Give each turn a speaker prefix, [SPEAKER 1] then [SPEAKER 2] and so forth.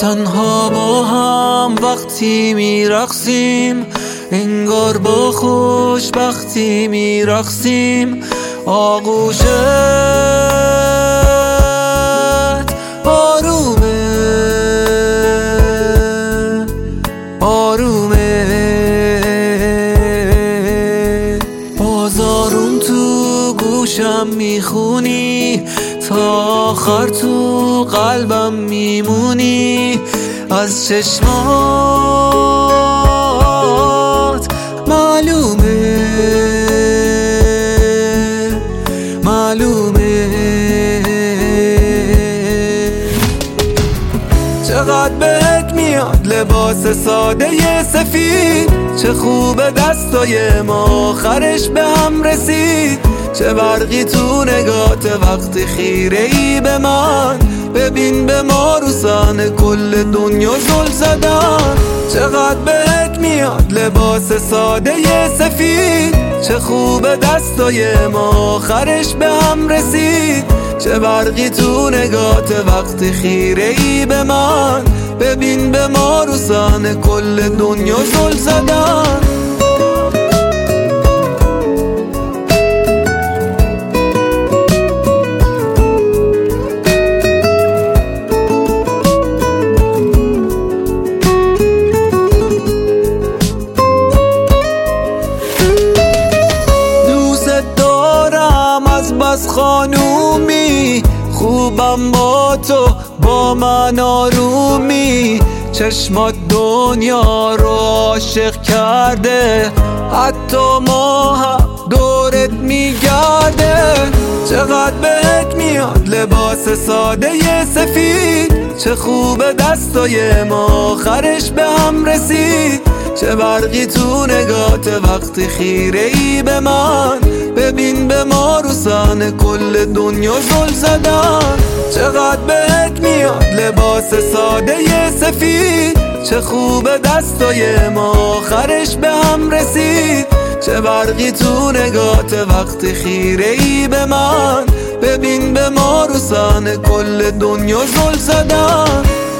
[SPEAKER 1] تنها با هم وقتی میرقصیم، انگار با خوشبختی میرقصیم. آغوشت آرومه آرومه، بازارون تو گوشم میخونی، تا آخر تو قلبم میمونی. از چشمات معلومه معلومه، چقدر بهت میاد لباس ساده سفید، چه خوب دستای ما آخرش به هم رسید. چه برقی تو نگات وقتی خیره ای به من، ببین به ما روزن کل دنیا زل زدن. چقدر بهت میاد لباس ساده سفید، چه خوب دستای ما آخرش به هم رسید. چه برقی تو نگات وقتی خیره ای به من، ببین به ما روزن کل دنیا زل زدن. از خانومی خوبم با تو، با من آرومی. چشمات دنیا رو عاشق کرده، حتی ما هم دورت میگرده. چقدر بهت میاد لباس ساده سفید، چه خوب دستای ما آخرش به هم رسید. چه برقی تو نگات وقتی خیره ای به من، ببین به ما روزن کل دنیا زل زدن. چقدر بهت میاد لباس ساده سفید، چه خوب دستای ما آخرش به هم رسید. چه برقی تو نگات وقتی خیره ای به من، ببین به ما روزن کل دنیا زل زدن.